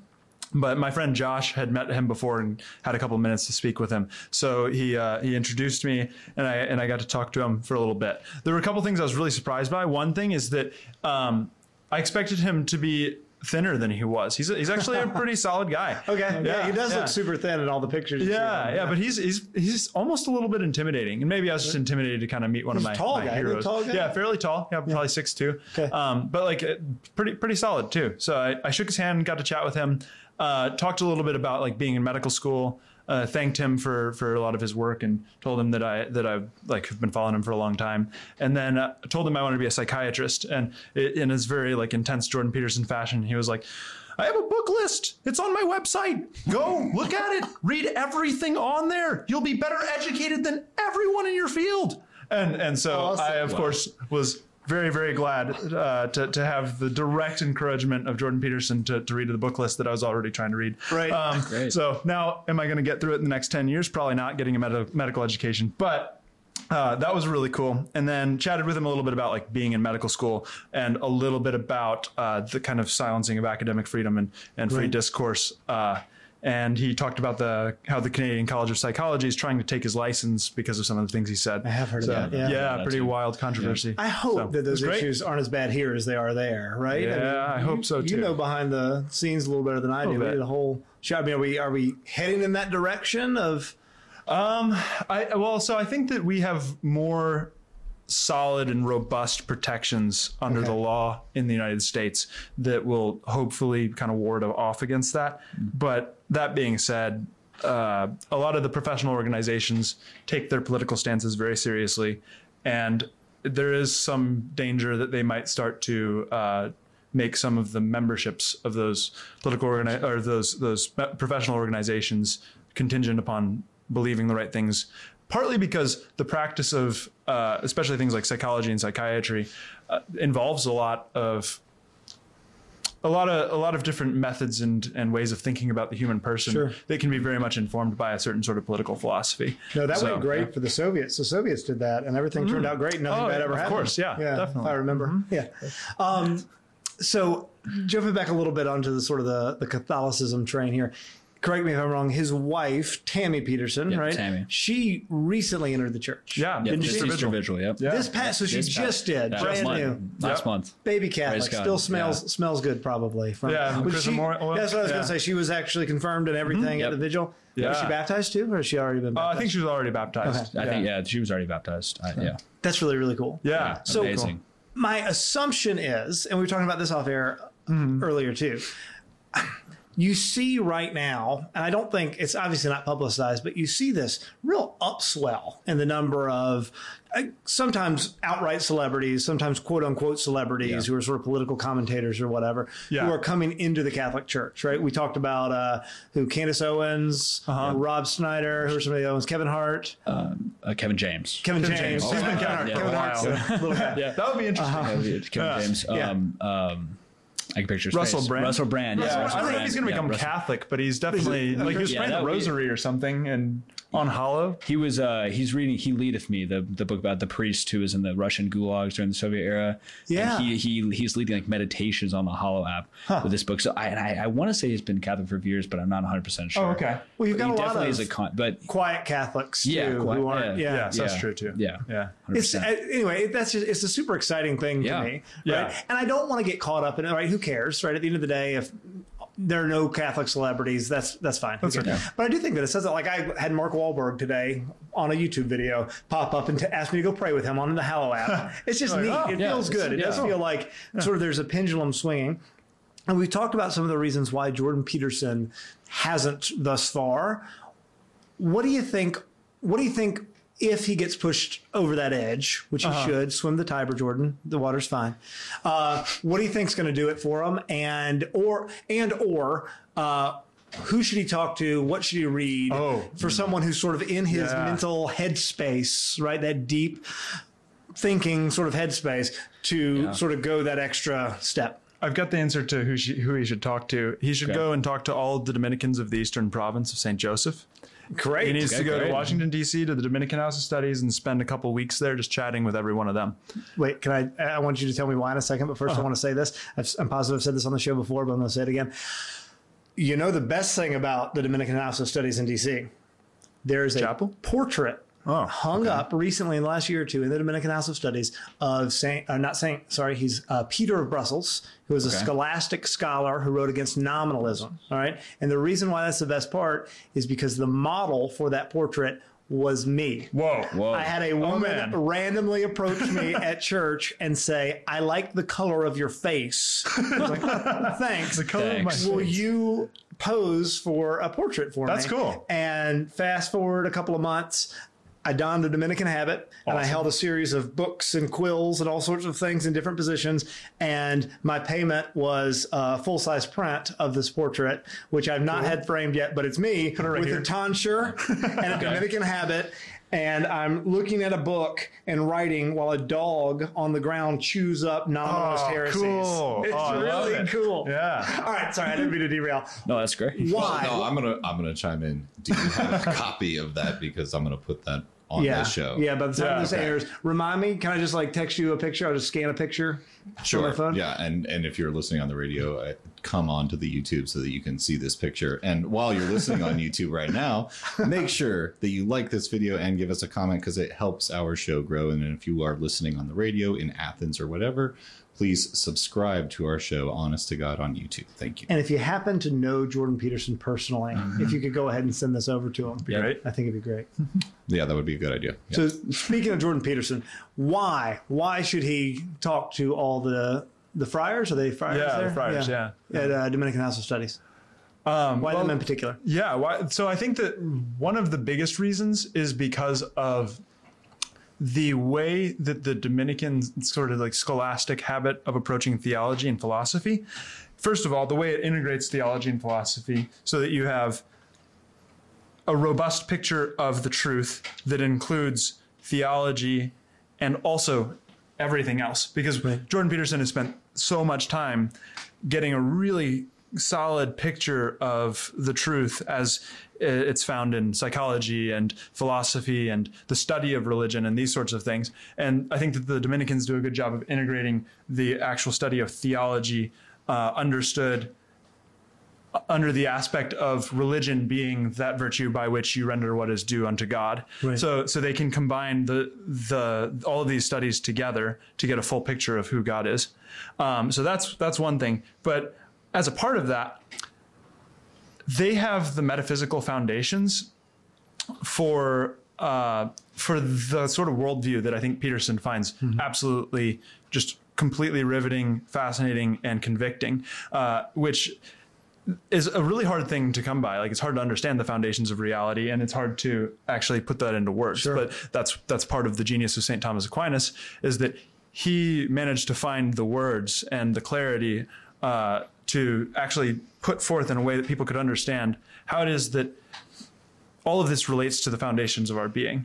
But my friend Josh had met him before and had a couple of minutes to speak with him. So he introduced me, and I got to talk to him for a little bit. There were a couple of things I was really surprised by. One thing is that I expected him to be thinner than he was. He's actually a pretty solid guy. Okay. Yeah, he does look super thin in all the pictures. Yeah, but he's almost a little bit intimidating. And maybe I was just intimidated to kind of meet one of my heroes. Tall guy? Yeah, fairly tall. Yeah, probably 6'2". Okay. But like pretty solid too. So I shook his hand, got to chat with him, talked a little bit about like being in medical school. Thanked him for a lot of his work and told him that I like have been following him for a long time. And then told him I wanted to be a psychiatrist. And in his very like intense Jordan Peterson fashion, he was like, I have a book list. It's on my website. Go look at it. Read everything on there. You'll be better educated than everyone in your field. And so awesome. I, of course, was very, very glad to have the direct encouragement of Jordan Peterson to read the book list that I was already trying to read. Right. Great. So now, am I going to get through it in the next 10 years? Probably not, getting a medical education. But that was really cool. And then chatted with him a little bit about like being in medical school and a little bit about the kind of silencing of academic freedom and free discourse. And he talked about how the Canadian College of Psychology is trying to take his license because of some of the things he said. I have heard of that. Yeah, pretty wild controversy. I hope that those issues aren't as bad here as they are there, right? Yeah, I hope so too. You know behind the scenes a little better than I do. We did a whole show. I mean, are we heading in that direction of? So I think that we have more solid and robust protections under the law in the United States that will hopefully kind of ward off against that. But that being said, a lot of the professional organizations take their political stances very seriously, and there is some danger that they might start to make some of the memberships of those political those professional organizations contingent upon believing the right things. Partly because the practice of, especially things like psychology and psychiatry, involves a lot of different methods and ways of thinking about the human person. Sure. They can be very much informed by a certain sort of political philosophy. No, that went great for the Soviets. The Soviets did that, and everything turned out great. Nothing bad ever happened. Of course, yeah, definitely. I remember. Yeah. So jumping back a little bit onto the sort of the Catholicism train here. Correct me if I'm wrong. His wife, Tammy Peterson, right? Tammy. She recently entered the church. Yeah, Easter Vigil. Yep. Yeah. This past, so she just did, brand new, last month. Baby Catholic, still smells good, probably. From oil. That's what I was going to say. She was actually confirmed and everything at the vigil. Yeah. Was she baptized too, or has she already been baptized? I think she was already baptized. Okay. I think she was already baptized. That's really, really cool. Yeah, so amazing. My assumption is, and we were talking about this off air earlier too. You see right now, and I don't think it's obviously not publicized, but you see this real upswell in the number of sometimes outright celebrities, sometimes quote unquote celebrities who are sort of political commentators or whatever, who are coming into the Catholic Church, right? We talked about Candace Owens, Rob Schneider, who are some of the other ones, Kevin Hart. Kevin James. Kevin James. Oh, Kevin Hart. Kevin Hart's a little guy. That would be interesting. Kevin James. I can picture his Russell face. Brand. Russell Brand. Yeah, I don't know if he's going to become Catholic, but he's definitely like he was praying the Rosary or something, and on Hollow. He was he's reading He Leadeth Me, the book about the priest who was in the Russian gulags during the Soviet era. Yeah, and he's leading like meditations on the Hollow app with this book. So I want to say he's been Catholic for years, but I'm not 100% sure. Oh, okay. Well, you've got a lot of but quiet Catholics too who aren't. Yeah, so that's true too. Yeah. It's anyway. It's a super exciting thing to me, right? Yeah. And I don't want to get caught up in it. Right? Who cares? Right? At the end of the day, if there are no Catholic celebrities, that's fine. That's okay. But I do think that it says that. Like I had Mark Wahlberg today on a YouTube video pop up and ask me to go pray with him on the Hallow app. It's just neat. It feels good. It does feel like sort of there's a pendulum swinging. And we've talked about some of the reasons why Jordan Peterson hasn't thus far. What do you think? If he gets pushed over that edge, which he should, swim the Tiber, Jordan, the water's fine. What do you think's going to do it for him? And who should he talk to? What should he read for someone who's sort of in his mental headspace, right? That deep thinking sort of headspace to sort of go that extra step. I've got the answer to who he should talk to. He should go and talk to all of the Dominicans of the Eastern Province of St. Joseph. Great. He needs to go to Washington, D.C. to the Dominican House of Studies and spend a couple weeks there just chatting with every one of them. Wait, I want you to tell me why in a second, but first I want to say this. I'm positive I've said this on the show before, but I'm going to say it again. You know the best thing about the Dominican House of Studies in D.C.? There's a portrait hung up recently in the last year or two in the Dominican House of Studies of he's Peter of Brussels, who was a scholastic scholar who wrote against nominalism. All right. And the reason why that's the best part is because the model for that portrait was me. Whoa. I had a woman randomly approach me at church and say, I like the color of your face. I was like, thanks. The color of my face. Will you pose for a portrait for me? That's cool. And fast forward a couple of months, I donned a Dominican habit and I held a series of books and quills and all sorts of things in different positions. And my payment was a full-size print of this portrait, which I've not had framed yet, but it's me with a tonsure and a Dominican habit. And I'm looking at a book and writing while a dog on the ground chews up nominalist heresies. Cool. It's really cool. Yeah. All right. Sorry, I didn't mean to derail. No, that's great. Why? Well, no, I'm gonna chime in. Do you have a copy of that? Because I'm gonna put that on the show. Yeah, by the time this airs, remind me, can I just like text you a picture? I'll just scan a picture Sure. on my phone. Yeah, and if you're listening on the radio, come on to the YouTube so that you can see this picture. And while you're listening on YouTube right now, make sure that you like this video and give us a comment because it helps our show grow. And if you are listening on the radio in Athens or whatever, please subscribe to our show, Honest to God, on YouTube. Thank you. And if you happen to know Jordan Peterson personally, if you could go ahead and send this over to him, great. I think it'd be great. Yeah, that would be a good idea. Yeah. So speaking of Jordan Peterson, why should he talk to all the friars? Are they friars there? The friars, yeah. At Dominican House of Studies. Why them in particular? Yeah, so I think that one of the biggest reasons is because of the way that the Dominican sort of like scholastic habit of approaching theology and philosophy. First of all, the way it integrates theology and philosophy so that you have a robust picture of the truth that includes theology and also everything else. Because Jordan Peterson has spent so much time getting a really solid picture of the truth as it's found in psychology and philosophy and the study of religion and these sorts of things. And I think that the Dominicans do a good job of integrating the actual study of theology understood under the aspect of religion being that virtue by which you render what is due unto God. Right. So they can combine the all of these studies together to get a full picture of who God is. So that's one thing. But as a part of that, they have the metaphysical foundations for the sort of worldview that I think Peterson finds absolutely just completely riveting, fascinating, and convicting, which is a really hard thing to come by. Like, it's hard to understand the foundations of reality, and it's hard to actually put that into words. Sure. But that's part of the genius of St. Thomas Aquinas, is that he managed to find the words and the clarity to actually put forth in a way that people could understand how it is that all of this relates to the foundations of our being.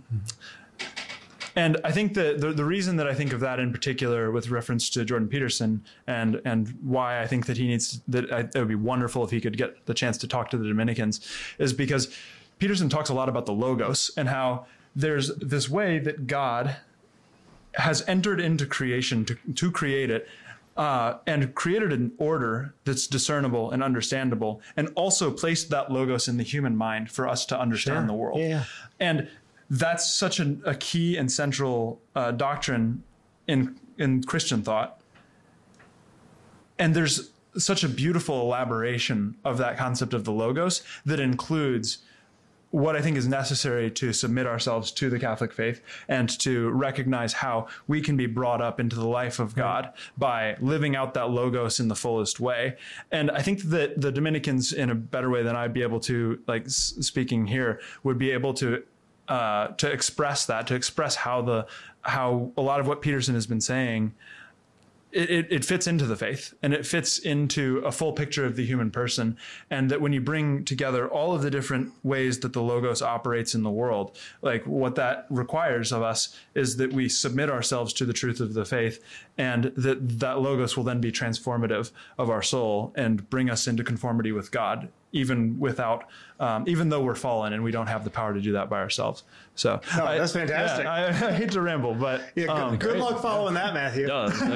And I think that the reason that I think of that in particular with reference to Jordan Peterson and why I think that it would be wonderful if he could get the chance to talk to the Dominicans is because Peterson talks a lot about the Logos and how there's this way that God has entered into creation to create it, and created an order that's discernible and understandable, and also placed that Logos in the human mind for us to understand the world. Yeah. And that's such a key and central doctrine in Christian thought. And there's such a beautiful elaboration of that concept of the Logos that includes what I think is necessary to submit ourselves to the Catholic faith and to recognize how we can be brought up into the life of God by living out that Logos in the fullest way. And I think that the Dominicans, in a better way than I'd be able to, like speaking here, would be able to express that, to express how a lot of what Peterson has been saying, it fits into the faith, and it fits into a full picture of the human person. And that when you bring together all of the different ways that the Logos operates in the world, like what that requires of us is that we submit ourselves to the truth of the faith, and that Logos will then be transformative of our soul and bring us into conformity with God even without, even though we're fallen and we don't have the power to do that by ourselves. So that's fantastic. I hate to ramble, but good luck following that, Matthew.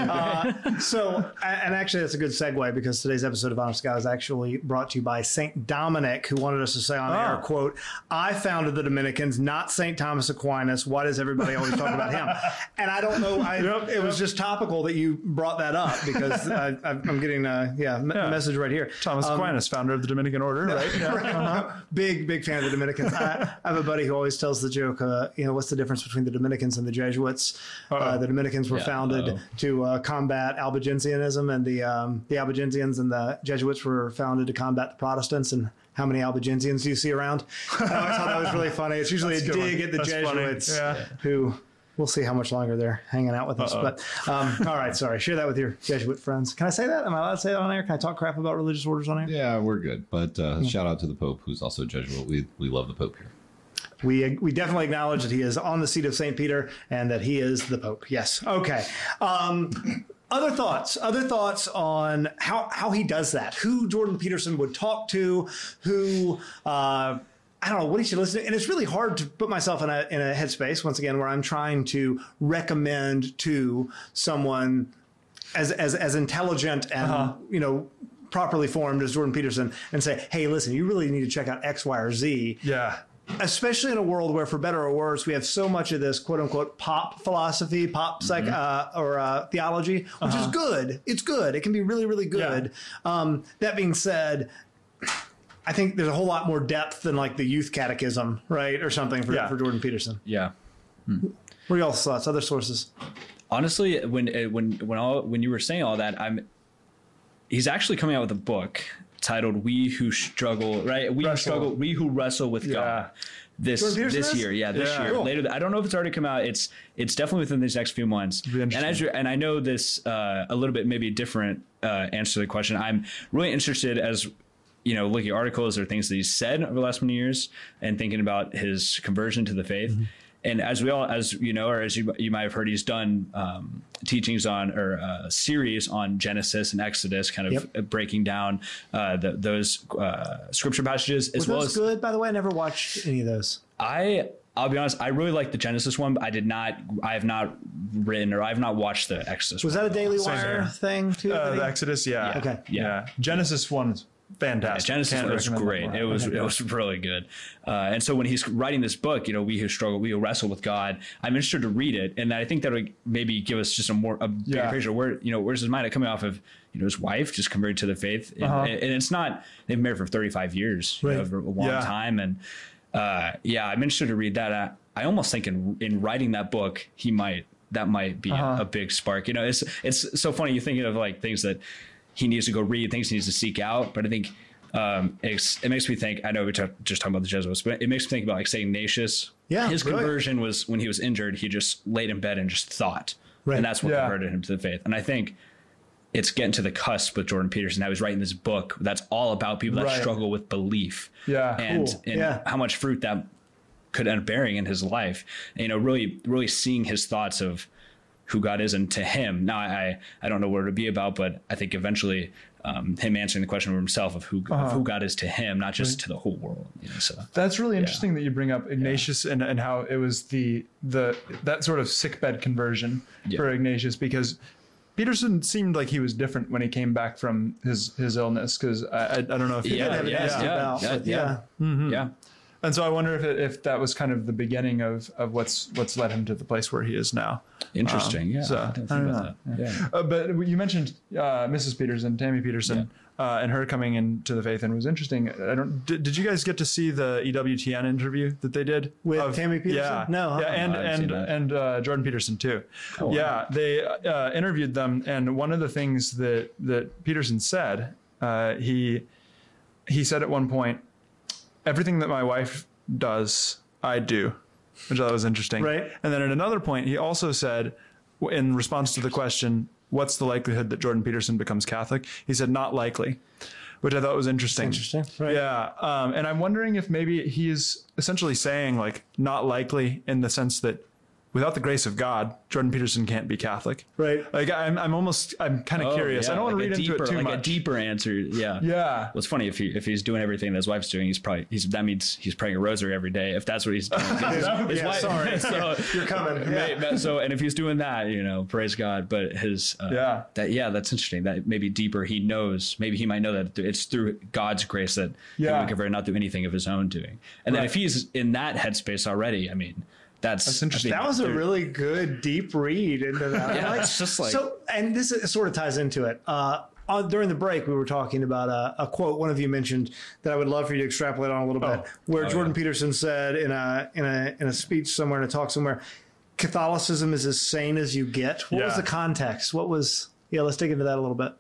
So, and actually that's a good segue, because today's episode of Honest God is actually brought to you by St. Dominic, who wanted us to say on air, quote, "I founded the Dominicans, not St. Thomas Aquinas. Why does everybody always talk about him?" And I don't know, it was just topical that you brought that up, because I'm getting a message right here. Thomas Aquinas, founder of the Dominican order, right? Right. Big fan of the Dominicans. I have a buddy who always tells the joke, what's the difference between the Dominicans and the Jesuits? The Dominicans were founded to combat Albigensianism, and the Albigensians and the Jesuits were founded to combat the Protestants. And how many Albigensians do you see around? I always thought that was really funny. It's usually a dig at the Jesuits, who... We'll see how much longer they're hanging out with us. But all right, sorry. Share that with your Jesuit friends. Can I say that? Am I allowed to say that on air? Can I talk crap about religious orders on air? Yeah, we're good. But shout out to the Pope, who's also Jesuit. We love the Pope here. We definitely acknowledge that he is on the seat of St. Peter and that he is the Pope. Yes. Okay. Other thoughts on how he does that, who Jordan Peterson would talk to, who... I don't know what he should listen to. And it's really hard to put myself in a headspace, once again, where I'm trying to recommend to someone as intelligent and, properly formed as Jordan Peterson, and say, hey, listen, you really need to check out X, Y, or Z. Yeah. Especially in a world where, for better or worse, we have so much of this quote unquote pop philosophy, pop theology, which is good. It's good. It can be really, really good. Yeah. That being said, I think there's a whole lot more depth than like the youth catechism, right? Or something for Jordan Peterson. Yeah. What are y'all's thoughts? Other sources? Honestly, when you were saying all that, he's actually coming out with a book titled "We Who Struggle," right? We who wrestle with God. This year. Cool. Later. I don't know if it's already come out. It's definitely within these next few months. And I know this a little bit maybe different answer to the question. I'm really interested as looking at articles or things that he's said over the last many years and thinking about his conversion to the faith. Mm-hmm. And as you might have heard, he's done teachings on or a series on Genesis and Exodus, kind of breaking down those scripture passages. Was those good, by the way? I never watched any of those. I'll be honest, I really like the Genesis one, but I have not watched the Exodus one. Was that a Daily Wire thing too? The Exodus, yeah. Okay. Yeah. Genesis one is fantastic. Yeah, Genesis was great. It was really good. And so when he's writing this book, we who struggle, we who wrestle with God, I'm interested to read it. And I think that would maybe give us just a bigger picture where, where's his mind coming off of, his wife just converted to the faith. And it's not, they've been married for 35 years, for a long time. And I'm interested to read that. I almost think in writing that book, that might be a big spark. It's so funny. You're thinking of like things that he needs to go read, things he needs to seek out. But I think it makes me think, I know we just talking about the Jesuits, but it makes me think about like St. Ignatius. Yeah, his conversion was when he was injured, he just laid in bed and just thought. Right. And that's what converted him to the faith. And I think it's getting to the cusp with Jordan Peterson. Now he's writing this book that's all about people that struggle with belief. Yeah. And how much fruit that could end up bearing in his life. And, really, really seeing his thoughts of who God is and to him. Now, I don't know what it'll be about, but I think eventually him answering the question of himself of who God is to him, not just to the whole world. So that's really interesting that you bring up Ignatius and how it was that sort of sickbed conversion for Ignatius, because Peterson seemed like he was different when he came back from his illness, because I don't know if you have And so I wonder if that was kind of the beginning of what's led him to the place where he is now. Interesting. So I didn't think about that. But you mentioned Mrs. Peterson, Tammy Peterson, and her coming into the faith, and it was interesting. Did you guys get to see the EWTN interview that they did with Tammy Peterson? Yeah, no. Yeah, and Jordan Peterson too. Oh, wow. They interviewed them, and one of the things that Peterson said, he said at one point, "Everything that my wife does, I do," which I thought was interesting. Right. And then at another point, he also said, in response to the question, what's the likelihood that Jordan Peterson becomes Catholic? He said, "Not likely," which I thought was interesting. Interesting. Right. Yeah. And I'm wondering if maybe he is essentially saying like not likely in the sense that without the grace of God, Jordan Peterson can't be Catholic. Right. Like I'm kind of curious. Yeah, I don't want to read into it too much. A deeper answer. Yeah. Yeah. Well, it's funny if he's doing everything that his wife's doing, that means he's praying a rosary every day. If that's what he's doing. His wife, sorry. So you're coming. Yeah. So, and if he's doing that, praise God. But that's interesting. That maybe deeper, he knows, maybe he might know that it's through God's grace that he would convert, not through anything of his own doing. And then if he's in that headspace already, I mean, that's interesting. That was a really good deep read into that. Yeah, it's just like so. And this sort of ties into it. During the break, we were talking about a quote one of you mentioned that I would love for you to extrapolate on a little bit, where Jordan Peterson said in a speech somewhere, in a talk somewhere, Catholicism is as sane as you get. What was the context? What was? Yeah, let's dig into that a little bit.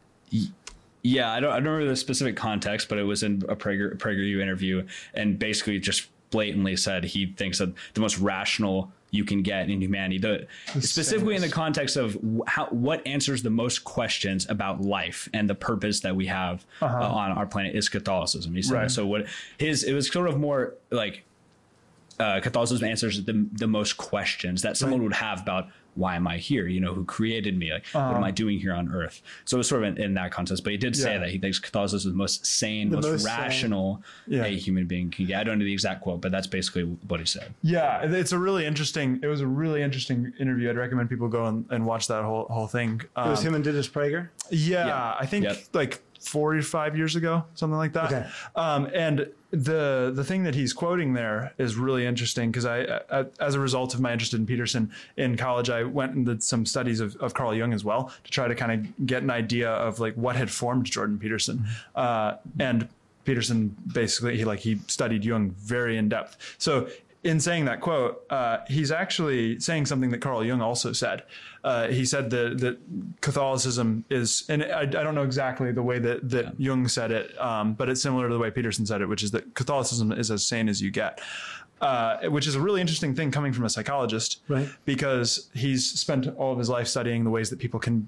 Yeah, I don't remember the specific context, but it was in a PragerU interview, and basically just blatantly said he thinks that the most rational you can get in humanity, specifically in the context of what answers the most questions about life and the purpose that we have on our planet is Catholicism. He said. Right. So it was sort of more like Catholicism answers the most questions that someone would have about why am I here? Who created me? Like, what am I doing here on Earth? So it's sort of in that context. But he did say that he thinks Catholicism is the most sane, most rational a human being can get. I don't know the exact quote, but that's basically what he said. Yeah, it was a really interesting interview. I'd recommend people go and watch that whole thing. It was him and Dennis Prager? Yeah, I think like 45 years ago, something like that. Okay. And the thing that he's quoting there is really interesting because I as a result of my interest in Peterson in college, I went and did some studies of Carl Jung as well to try to kind of get an idea of like what had formed Jordan Peterson. And Peterson basically he studied Jung very in depth. So in saying that quote, he's actually saying something that Carl Jung also said. He said that Catholicism is, and I don't know exactly the way that Jung said it, but it's similar to the way Peterson said it, which is that Catholicism is as sane as you get, which is a really interesting thing coming from a psychologist, right? Because he's spent all of his life studying the ways that people can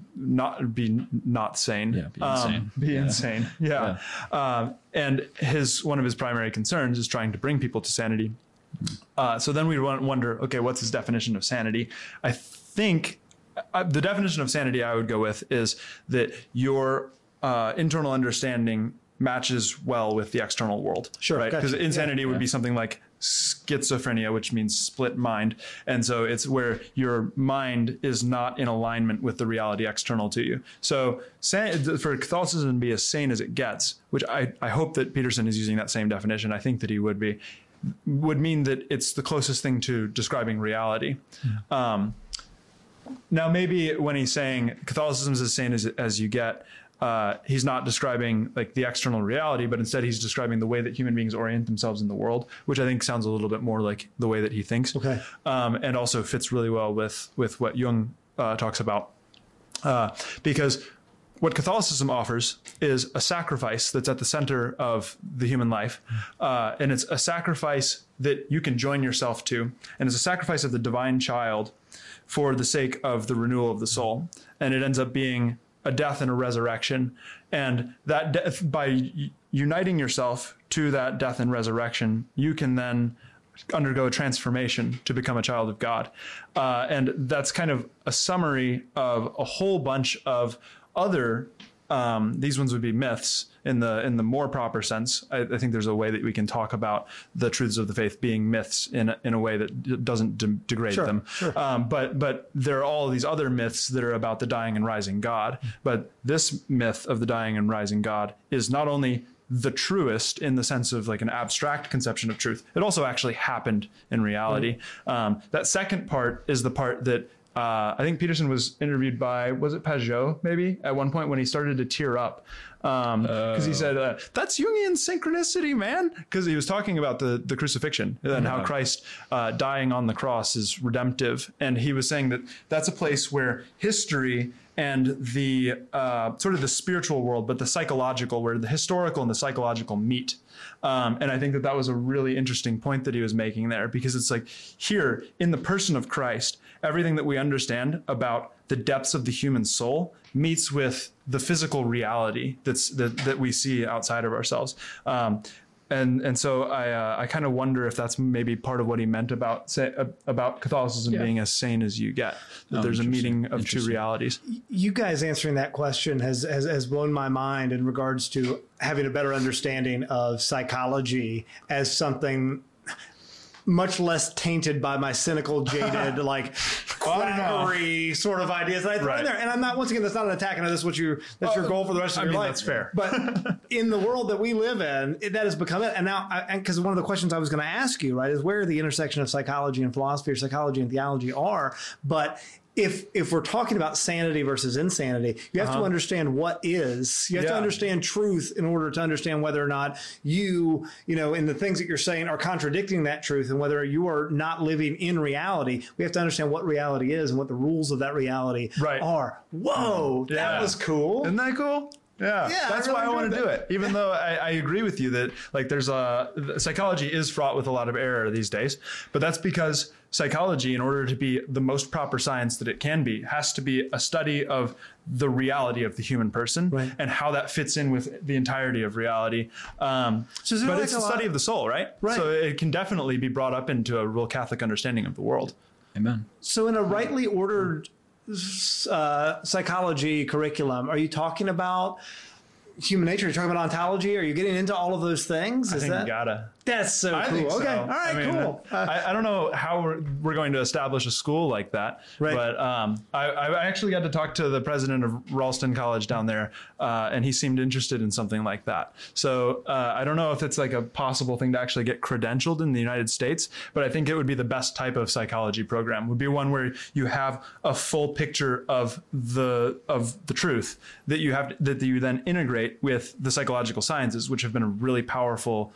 not sane. Yeah, be insane. Insane. Yeah. And one of his primary concerns is trying to bring people to sanity. So then we wonder, okay, what's his definition of sanity? I think the definition of sanity I would go with is that your internal understanding matches well with the external world. Sure. Right? Because insanity would be something like schizophrenia, which means split mind. And so it's where your mind is not in alignment with the reality external to you. So for Catholicism to be as sane as it gets, which I hope that Peterson is using that same definition, I think that he would mean that it's the closest thing to describing reality. Now, maybe when he's saying Catholicism is as sane as you get, he's not describing like the external reality, but instead he's describing the way that human beings orient themselves in the world, which I think sounds a little bit more like the way that he thinks. Okay. And also fits really well with what Jung talks about. Because what Catholicism offers is a sacrifice that's at the center of the human life. And it's a sacrifice that you can join yourself to. And it's a sacrifice of the divine child for the sake of the renewal of the soul. And it ends up being a death and a resurrection. And that death, by uniting yourself to that death and resurrection, you can then undergo a transformation to become a child of God. And that's kind of a summary of a whole bunch of other, these ones would be myths in the more proper sense. I think there's a way that we can talk about the truths of the faith being myths in a way that doesn't degrade them. Sure. But there are all these other myths that are about the dying and rising God. But this myth of the dying and rising God is not only the truest in the sense of like an abstract conception of truth, it also actually happened in reality. That second part is the part that I think Peterson was interviewed by, was it Pajot maybe, at one point when he started to tear up because he said, that's Jungian synchronicity, man. Because he was talking about the crucifixion and how Christ dying on the cross is redemptive. And he was saying that that's a place where history and the sort of the spiritual world, but the psychological, where the historical and the psychological meet. And I think that was a really interesting point that he was making there, because it's like here in the person of Christ, everything that we understand about the depths of the human soul meets with the physical reality that we see outside of ourselves. And so I kind of wonder if that's maybe part of what he meant about Catholicism being as sane as you get. That there's a meeting of two realities. You guys answering that question has blown my mind in regards to having a better understanding of psychology as something much less tainted by my cynical, jaded, like quackery sort of ideas that I throw in there. And I'm not, once again, that's not an attack. I know that's your goal for the rest of your life. That's fair. But in the world that we live in, that has become it. And now, because one of the questions I was going to ask you, right, is where the intersection of psychology and philosophy or psychology and theology are. But if we're talking about sanity versus insanity, you have to understand what is. You have to understand truth in order to understand whether or not you know, in the things that you're saying are contradicting that truth, and whether you are not living in reality. We have to understand what reality is and what the rules of that reality are. Whoa, that was cool. Isn't that cool? Yeah, that's why I want to do it. Even though I agree with you that like psychology is fraught with a lot of error these days, but that's because psychology, in order to be the most proper science that it can be, has to be a study of the reality of the human person and how that fits in with the entirety of reality. But it's a study of the soul, right? So it can definitely be brought up into a real Catholic understanding of the world. Amen. So in a rightly ordered psychology curriculum, are you talking about human nature? Are you talking about ontology? Are you getting into all of those things? I think you gotta. That's so cool. Think so. Okay. All right, cool. I don't know how we're going to establish a school like that, but I actually got to talk to the president of Ralston College down there, and he seemed interested in something like that. So I don't know if it's like a possible thing to actually get credentialed in the United States, but I think it would be the best type of psychology program. Would be one where you have a full picture of the truth that you then integrate with the psychological sciences, which have been a really powerful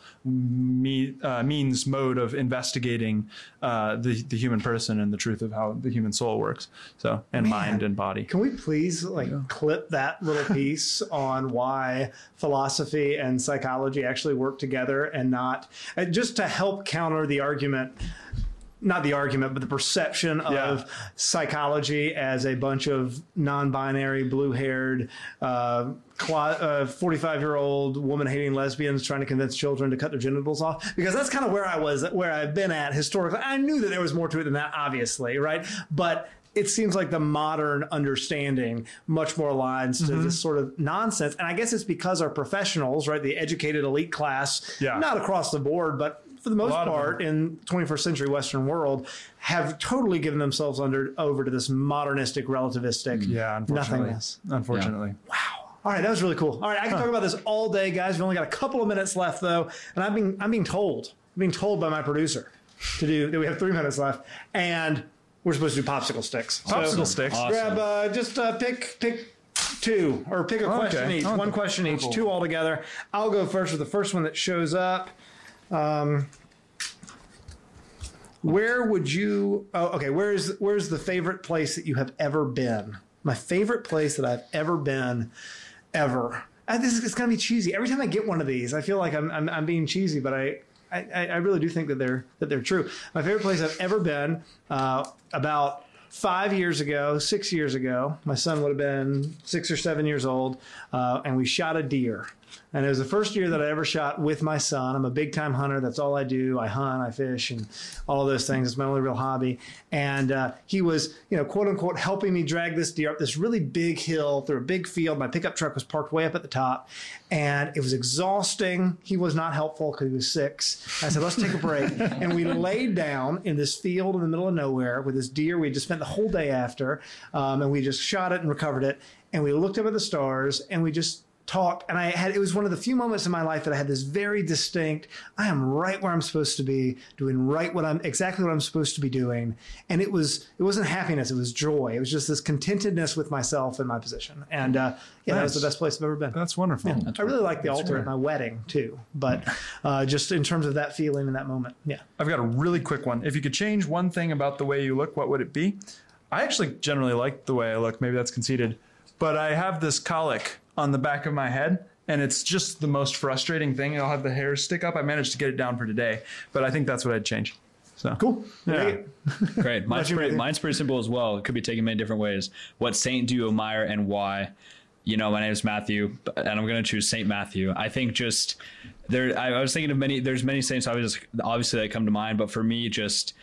mode of investigating the human person and the truth of how the human soul works. So, and mind and body. Can we please clip that little piece on why philosophy and psychology actually work together, and not just to help counter the argument. Not the argument, but the perception of psychology as a bunch of non-binary, blue-haired, 45-year-old woman-hating lesbians trying to convince children to cut their genitals off. Because that's kind of where I've been at historically. I knew that there was more to it than that, obviously, right? But it seems like the modern understanding much more aligns to this sort of nonsense. And I guess it's because our professionals, right, the educated elite class, not across the board, but for the most part in 21st century Western world, have totally given themselves over to this modernistic, relativistic nothingness. Unfortunately. Yeah. Wow. All right, that was really cool. All right, I can talk about this all day, guys. We've only got a couple of minutes left, though, and I'm being told by my producer that we have 3 minutes left, and we're supposed to do popsicle sticks. Popsicle sticks. Awesome. Grab pick two, or pick a question each. One question each, two all together. I'll go first with the first one that shows up. Where would you? Where's the favorite place that you have ever been? My favorite place that I've ever been, ever. It's gonna be cheesy. Every time I get one of these, I feel like I'm being cheesy, but I really do think that they're true. My favorite place I've ever been, about 6 years ago, my son would have been 6 or 7 years old, and we shot a deer. And it was the first deer that I ever shot with my son. I'm a big time hunter. That's all I do. I hunt, I fish, and all of those things. It's my only real hobby. And he was, quote unquote, helping me drag this deer up this really big hill through a big field. My pickup truck was parked way up at the top, and it was exhausting. He was not helpful because he was 6. I said, let's take a break. And we laid down in this field in the middle of nowhere with this deer. We just spent the whole day after, and we just shot it and recovered it. And we looked up at the stars, and we just talked, and it was one of the few moments in my life that I had this very distinct, I am right where I'm supposed to be, doing exactly what I'm supposed to be doing. And it wasn't happiness, it was joy. It was just this contentedness with myself and my position. And that was the best place I've ever been. That's wonderful. Yeah. I really like the altar at my wedding too, but just in terms of that feeling in that moment. Yeah. I've got a really quick one. If you could change one thing about the way you look, what would it be? I actually generally like the way I look. Maybe that's conceited, but I have this colic on the back of my head, and it's just the most frustrating thing. I'll have the hairs stick up. I managed to get it down for today, but I think that's what I'd change. So cool. Yeah. Great. Mine's pretty simple as well. It could be taken many different ways. What saint do you admire and why? my name is Matthew, and I'm going to choose Saint Matthew. I think just there, I was thinking of there's many saints obviously that come to mind, but for me, just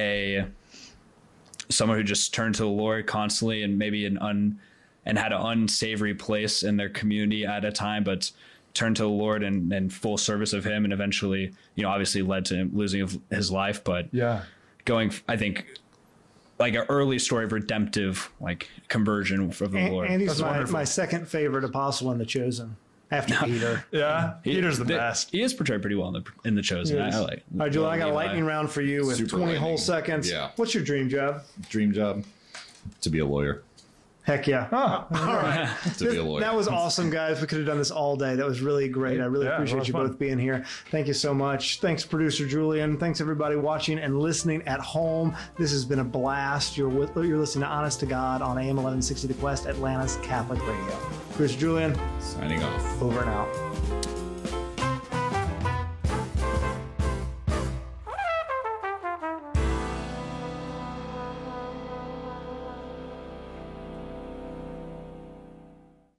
someone who just turned to the Lord constantly and maybe and had an unsavory place in their community at a time, but turned to the Lord and full service of him, and eventually, obviously led to him losing his life, but going, I think, like an early story of redemptive, like conversion of the Lord. And he's my second favorite apostle in The Chosen after Peter. Yeah, Peter's the best. He is portrayed pretty well in the Chosen. I like. All right, Julian, I got a lightning round for you with 20 whole seconds. Yeah. What's your dream job? Dream job? To be a lawyer. Heck yeah. Oh, all right. To be a lawyer. That was awesome, guys. We could have done this all day. That was really great. I really appreciate you both being here. Thank you so much. Thanks, producer Julian. Thanks, everybody watching and listening at home. This has been a blast. You're listening to Honest to God on AM 1160 The Quest, Atlanta's Catholic Radio. Producer Julian. Signing off. Over and out.